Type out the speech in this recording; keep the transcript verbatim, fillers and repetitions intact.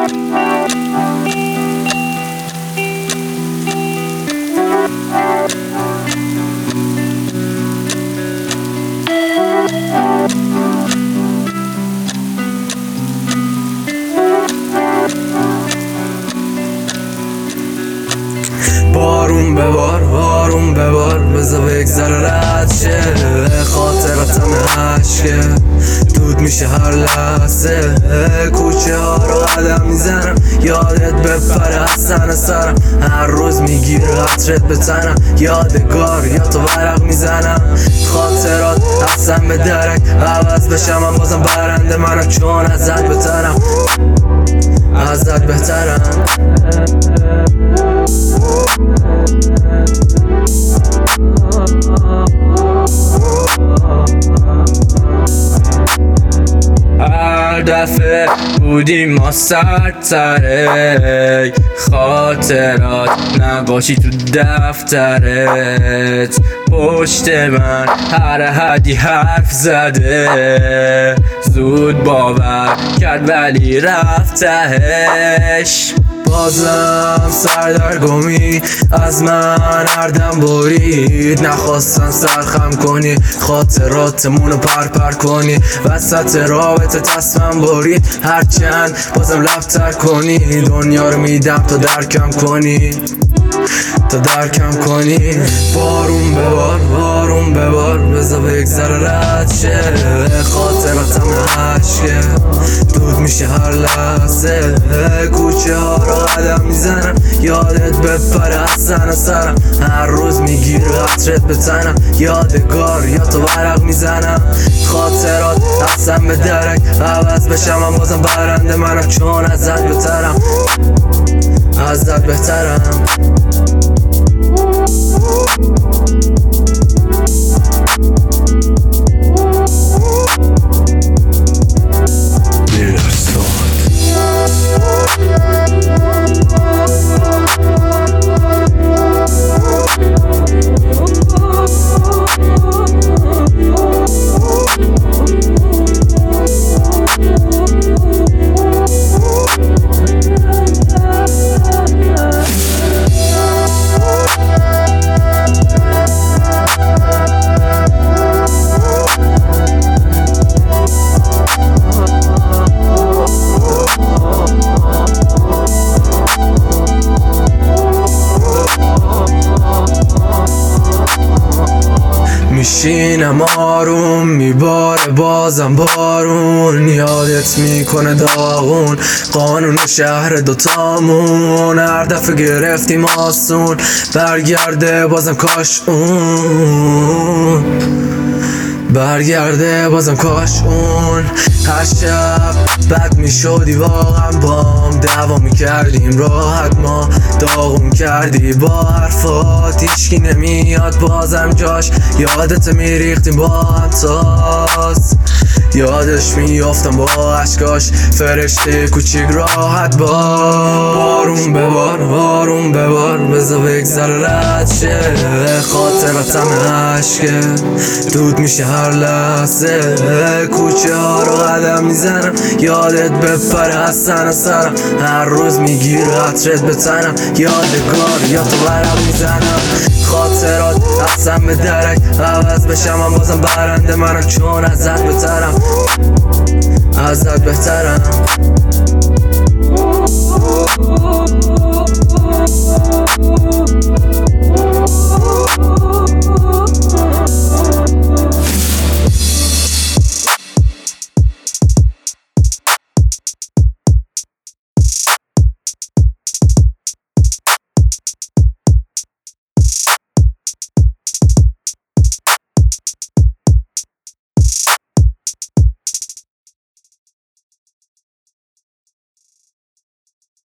بارون ببار بارون ببار بذار بگذره رد شه خاطراتم عشقه دود میشه هر لحظه کوچه ها رو قدم میزنم یادت بپره از تن سرم هر روز میگیره عطرت به تنم یادگار یا تو ورق میزنم خاطرات اصلا به درک عوض بشم من بازم برنده منم چون ازت بهترم ازت بهترم هر دفعه بودیم ما سرتره خاطرات نقاشی تو دفترت پشت من هر حدی حرف زده زود باور کرد ولی رفتهش بازم سردرگمی از من هردم برید نخواستن سرخم کنی خاطراتمونو پرپر کنی وسط رابطه تصمیم برید هرچند بازم لبتر کنی دنیا رو میدم تا درکم کنی تا درکم کنی بارون ببار بارون ببار بذار بگذره رد شه خاطراتم عشقه دود میشه هر لحظه کوچه ها رو قدم میزنم یادت بپره از تن سرم هر روز میگیره عطرت به تنم یادگار یا تو ورق میزنم خاطرات اصلا به درک عوض بشم من بازم برنده منم چون ازت بهترم ازت بهترم میشینم آروم میباره بازم بارون یادت میکنه داغون قانون شهر دوتامون هر دفعه گرفتیم آسون برگرده بازم کاش اون برگرده بازم کاش اون هر شب بد میشدی واقعا بام دعوا میکردیم راحت ما داغون کردی با حرفات هیچکی نمیاد بازم جاش یادت میریختیم با هم تاس یادش میافتم با عشقاش فرشته کوچیک راحت با بارون ببار بارون ببار بذار بگذره رد شه خاطراتم عشقه دود میشه هر لحظه کوچه ها رو قدم میزنم یادت بپره از تن سرم هر روز میگیره عطرت به تنم یادگار یا تو ورق میزنم خاطرات اصلا به درک عوض بشم من بازم برنده منم چون ازت بهترم ازت بهترم